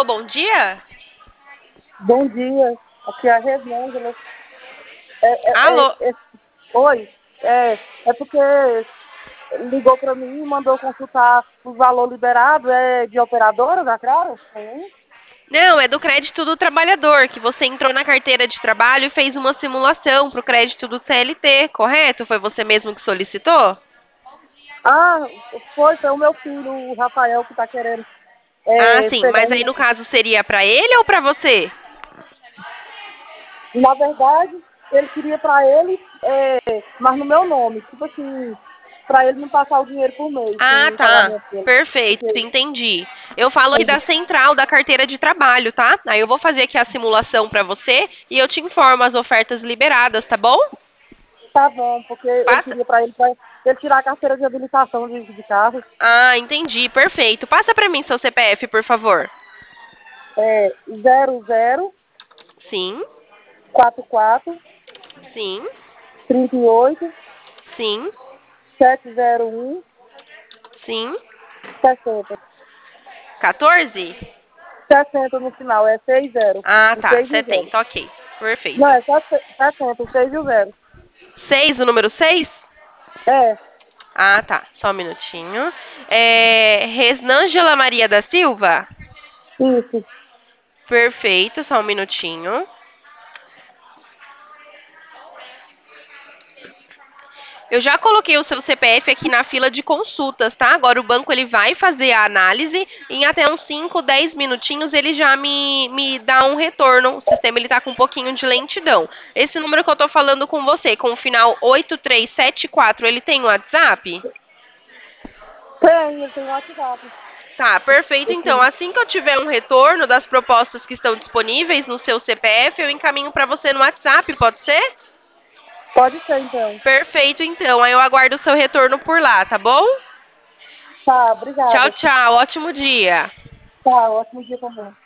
Alô, bom dia? Bom dia, aqui é a Rosângela. Alô? Oi, é porque ligou para mim e mandou consultar o valor liberado de operadora da Claro? Sim. Não, é do crédito do trabalhador, que você entrou na carteira de trabalho e fez uma simulação para o crédito do CLT, correto? Foi você mesmo que solicitou? Ah, foi o meu filho, o Rafael, que está querendo Ah, sim, pegar mas aí um. no caso seria para ele ou para você? Na verdade, ele queria para ele, mas no meu nome. Tipo assim, para ele não passar o dinheiro por mês, Ah, o tá. pagamento dele. Perfeito, Porque entendi. Eu falo aqui da central da carteira de trabalho, tá? Aí eu vou fazer aqui a simulação para você e eu te informo as ofertas liberadas, tá bom? tá bom, porque ele Passa. queria para ele tirar a carteira de habilitação de carro. Ah, entendi. Perfeito. Passa para mim seu CPF, por favor. 00 Sim, 44 sim, 38 sim, 701 sim. 60. 14? 60 no final, é 60. Ah, O tá. 6 e o 0. 70, ok. Não, Perfeito. é só 60, o 6 e o 0. 6, o número 6? É, Ah, tá. Só um minutinho. Resnângela Maria da Silva? isso. Perfeito, só um minutinho. Eu já coloquei o seu CPF aqui na fila de consultas, tá? Agora o banco ele vai fazer a análise. Em até uns 5, 10 minutinhos ele já me dá um retorno. O sistema ele tá com um pouquinho de lentidão. Esse número que eu tô falando com você, com o final 8374, ele tem WhatsApp? Tem, ele tem WhatsApp. Tá, perfeito. Então, Esse- assim que eu tiver um retorno das propostas que estão disponíveis no seu CPF, eu encaminho para você no WhatsApp, pode ser? Pode ser, então. Perfeito, então. Aí eu aguardo o seu retorno por lá, tá bom? Tá, Tchau, obrigada. tchau. Ótimo dia. Tá, ótimo dia também.